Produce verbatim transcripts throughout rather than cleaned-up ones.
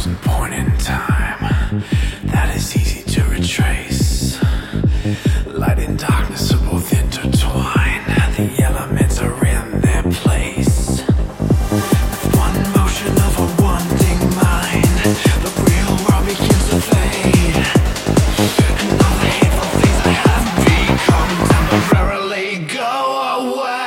frozen point in time that is easy to retrace. Light and darkness are both intertwined. The elements are in their place. With one motion of a wanting mind, the real world begins to fade. And all the hateful things I have become temporarily go away.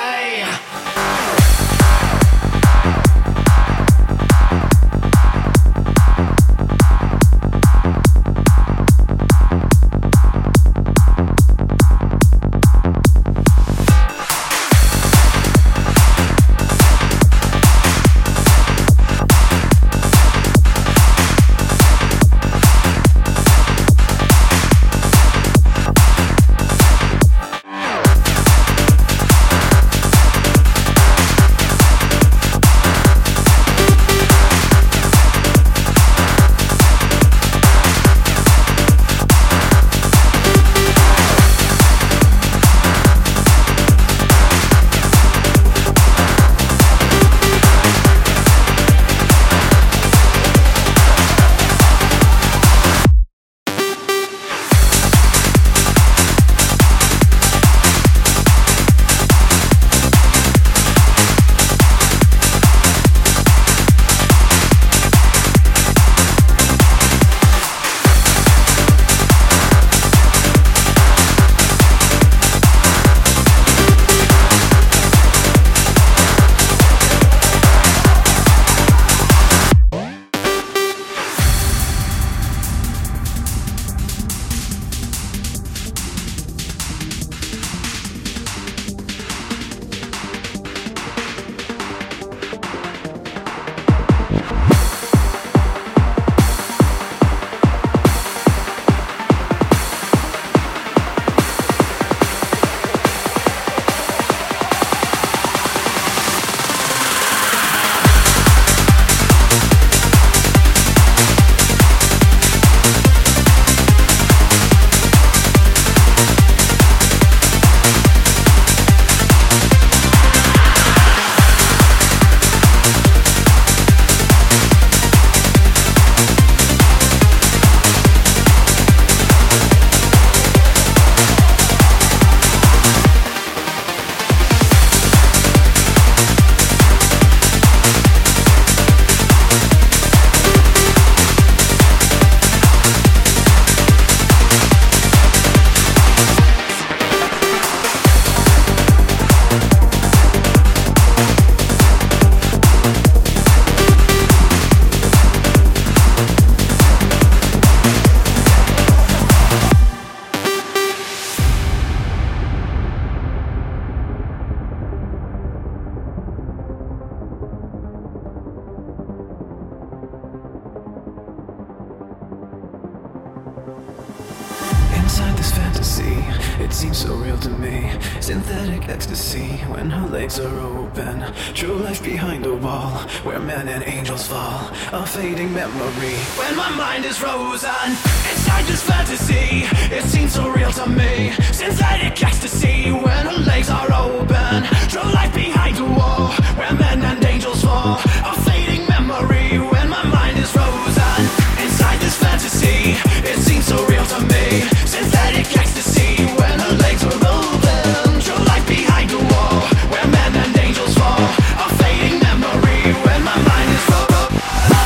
Inside this fantasy, it seems so real to me. Synthetic ecstasy when her legs are open. True life behind a wall where men and angels fall. A fading memory when my mind is frozen. Inside this fantasy, it seems so real to me. Synthetic ecstasy when her legs are open. True life behind a wall where men and angels fall. A fading memory when my mind is frozen. Inside this fantasy, it seems so real to me. Synthetic ecstasy when her legs are open. True life behind a wall where men and angels fall. A fading memory when my mind is frozen.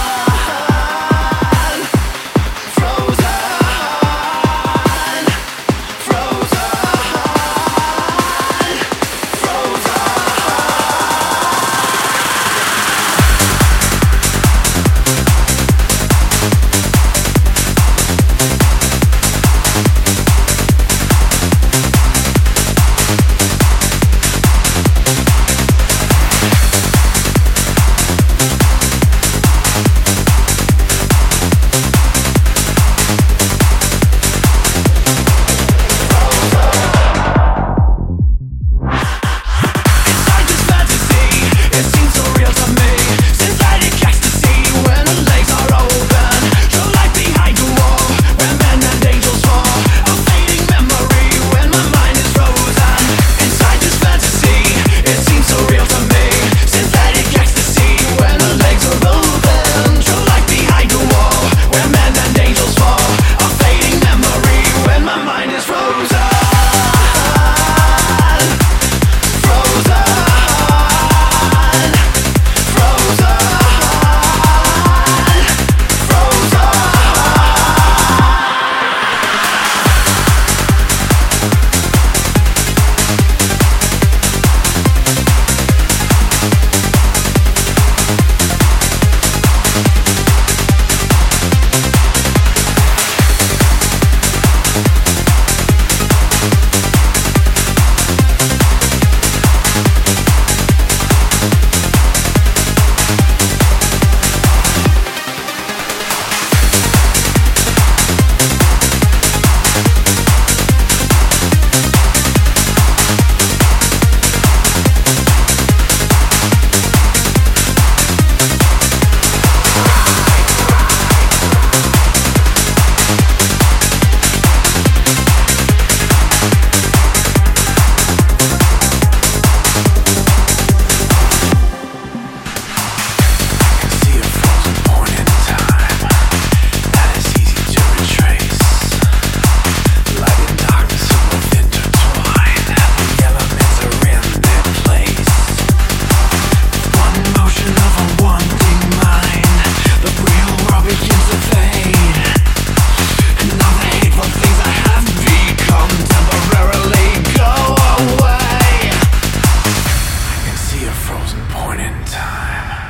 Frozen. Frozen. Frozen. chosen point in time.